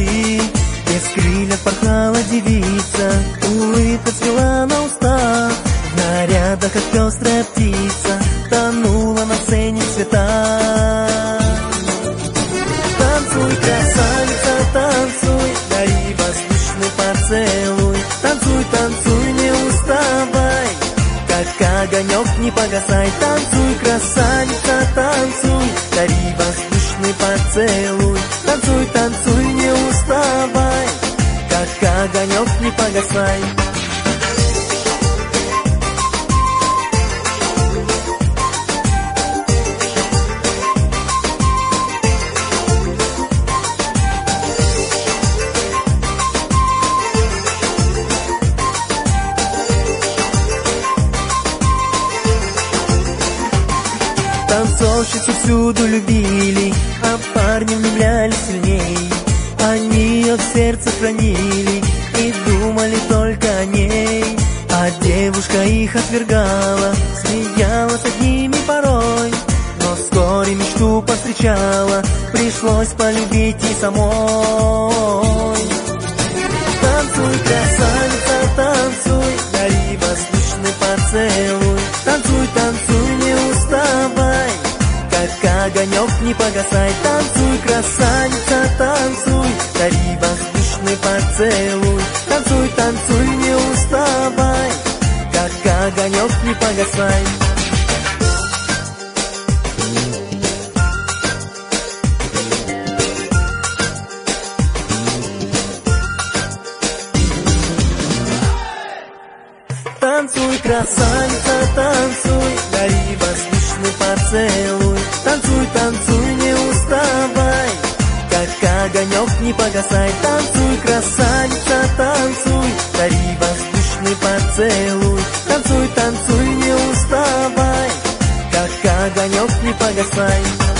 любви. Без крыльев порхала девица, улыбка цвела на устах. В нарядах, как пестрая птица, тонула на сцене в цветах. Танцуй, красавица, танцуй, дари воздушный поцелуй. Танцуй, танцуй, не уставай, как огонек не погасай. Танцуй, красавица, танцуй, дари воздушный поцелуй. Танцуй, танцуй, не уставай, как огонек не погасай. Танцовщицы всюду любили, а парни влюблялись сильней. Они ее в сердце хранили и думали только о ней. А девушка их отвергала, смеялась над ними порой. Но вскоре мечту повстречала, пришлось полюбить и самой. Танцуй, красавица, танцуй, дари воздушный поцелуй. Танцуй, танцуй, не уставай, как огонек не погасай. Танцуй, красавица, танцуй, дари воздушный поцелуй. Танцуй, танцуй, не уставай, как огонек не погасай. Танцуй, красавица, танцуй, дари воздушный поцелуй. Танцуй, танцуй, не уставай, как огонек не погасай. Танцуй, красавица, танцуй, дари воздушный поцелуй. Танцуй, танцуй, не уставай, как огонек не погасай.